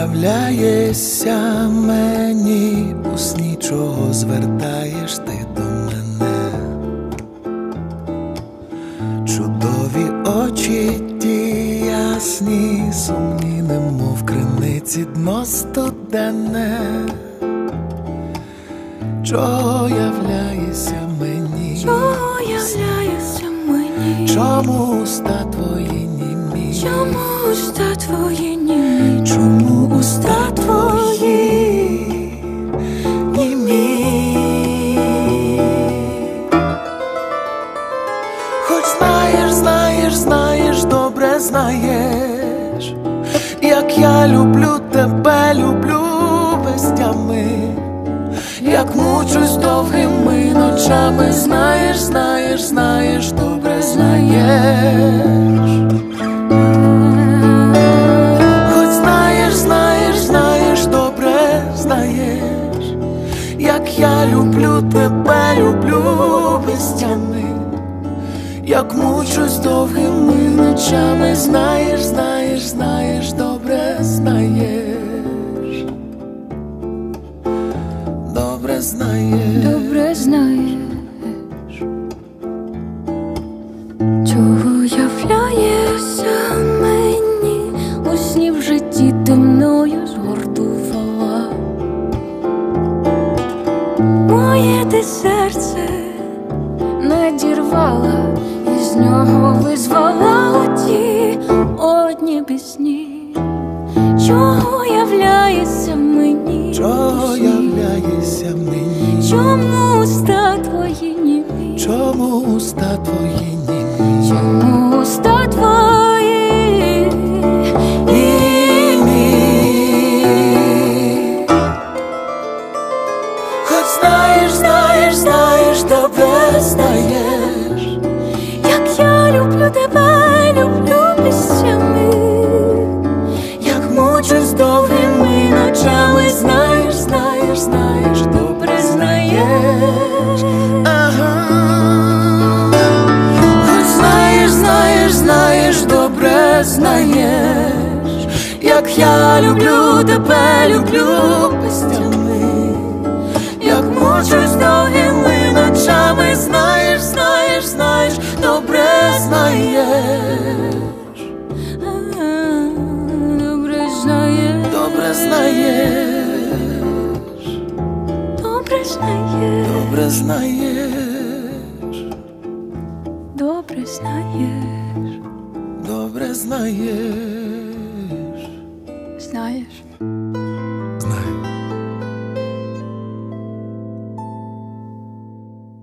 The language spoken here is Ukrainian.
являєшся мені, у сні чого звертаєш ти до мене. Чудові очі ті ясні, сумні, немов криниці дно студене. Чого являєшся мені? Чого являєшся мені? Чому уста твої німі? Чому уста твої німі? Чому уста твої німі? Хоч знаєш, добре знаєш, як я люблю тебе, люблю без тями, як мучусь довгими ночами, знаєш, добре знаєш. Хоч знаєш, добре знаєш, як я люблю тебе, люблю без тями, як мучусь довгими ночами, знаєш, добре знаєш. Добре знаєш, чого являєшся мені, у сні в житті ти мною згортувала. Моє ти серце надірвала, і з нього визвала оті одні пісні. Чого являєшся мені? чого являєшся мені? Чому уста твої німі? Чому уста твої німі? Чому уста твої німі? Хоч знаєш, добре знаєш, як я люблю тебе, люблю піснями, як мучусь довгими ночами, знаєш, добре знаєш. Ага. Хоч знаєш, добре знаєш, як я люблю тебе, люблю без тями, як мучусь довгими ночами, знаєш, добре знаєш. добре знаєш, Добре знаєш, добре знаєш, добре знаєш, добре знаєш. добре знаєш.